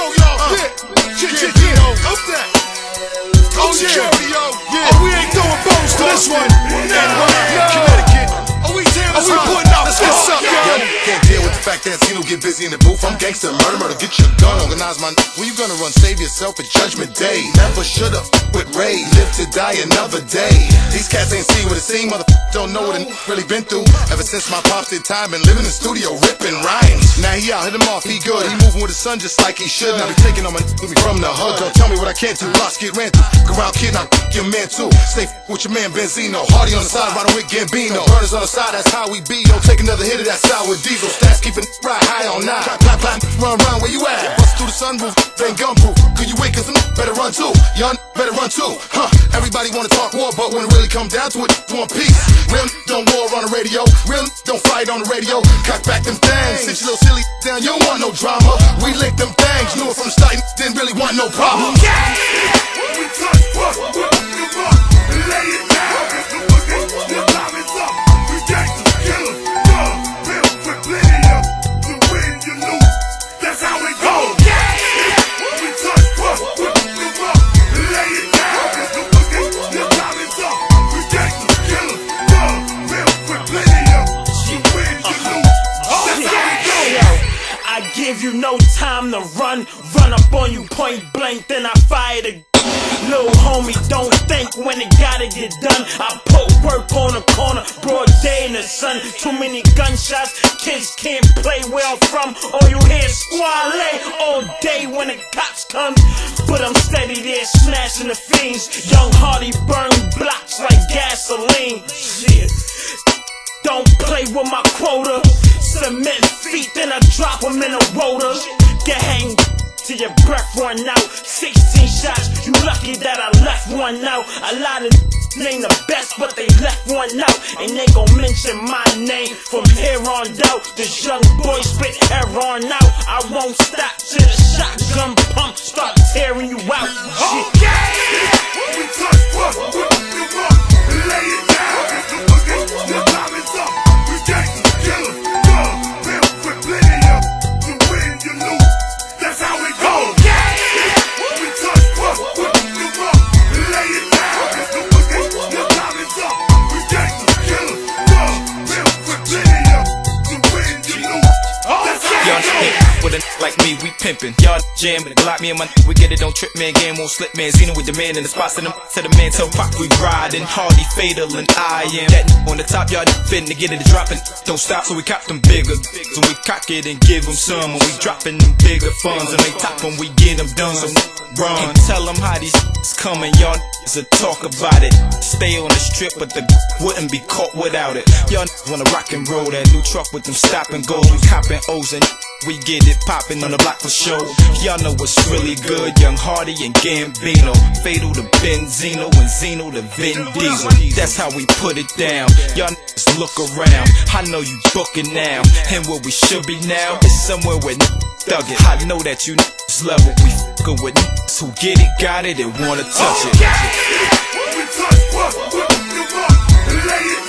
go, y'all. Up that. Oh, security, yo. Oh, we ain't throwing bones to this one. Connecticut. Oh, we putting out. Let's get up, yo. Can't deal with the fact that Zeno get busy in the booth. I'm gangster, murder, get your gun, organize my. Where you gonna run? Save yourself at Judgment Day. Never should've with Ray. Live to die another day. These cats ain't seen what it seemed. Don't know what it really been through. Ever since my pops did time, been living in the studio, ripping rhymes. Now he out, hit him off, he good. He moving with his son just like he should. Now be taking on my from the hood. Don't tell me what I can't do. Blocks get ran through. Go around kid, now your man too. Stay with your man Benzino. Hardy on the side, riding with Gambino. Burners on the side, that's how we be. Don't take another hit of that sour diesel. Stats keeping right high on 9. Clap, run around where you at. Bust through the sunroof, then gunproof. Could you wait, cause them better run too. Young better run too. Everybody wanna talk war, but when it really come down to it, one piece. Real don't war on the radio. Real don't fight on the radio. Cock back them things. Sit your little silly down, you don't want no drama. We lick them things. Knew it from the start, didn't really want no problem. We touch, lay it down. The time is up. We gangsters, killers, thugs, pimps with plenty of. You win, you lose. That's how it goes. We touch, lay it down. The time is up. We gangsters, killers, thugs, pimps with plenty of. You win, you lose. That's how it goes. I give you no time to run up on you point blank, then I fire the little homie, don't think when it gotta get done. I put work on the corner, broad day in the sun. Too many gunshots, kids can't play where I'm from. All you hear is squale all day when the cops come. But I'm steady there smashing the fiends. Young Hardy burn blocks like gasoline. Shit, don't play with my quota. Cement feet, then I drop them in a rotor. Get hang till your breath run out. 16 shots, you lucky that I left one out. A lot of ain't the best, but they left one out. And they gon' mention my name from here on out. This young boy spit hair on out. I won't stop till the shotgun pump start tearing you out. We touch, lay it down. The time is up. We gangsters, killers, thugs, pimps with plenty of. You win, you lose. That's how it goes. We touch, lay it down. The time is up. We gangsters, killers, thugs, pimps with plenty of. You win, you lose. That's how it goes. With a like me, we pimpin'. Y'all jamming, the Glock, me and my we get it, don't trip, man. Game won't slip, man. Zeno with the man in the spots, and to the man, tell Pop we riding. Hardy, fatal, and I am that on the top. Y'all fitting to get it, dropping. Don't stop, so we cop them bigger. So we cock it and give them some. When we dropping them bigger funds, and they top when we get them done. So run, tell them how these coming. Y'all is a talk about it. Stay on the strip, but the wouldn't be caught without it. Y'all wanna rock and roll that new truck with them stop and goes. We copping O's and we get it poppin' on the block for show. Y'all know what's really good. Young Hardy and Gambino, Fatal to Benzino and Zeno to Vin Diesel. That's how we put it down. Y'all niggas look around. I know you booking now, and where we should be now is somewhere where thug it. I know that you niggas level. We fuckin' with niggas who get it, got it, and wanna touch it. We touch, lay it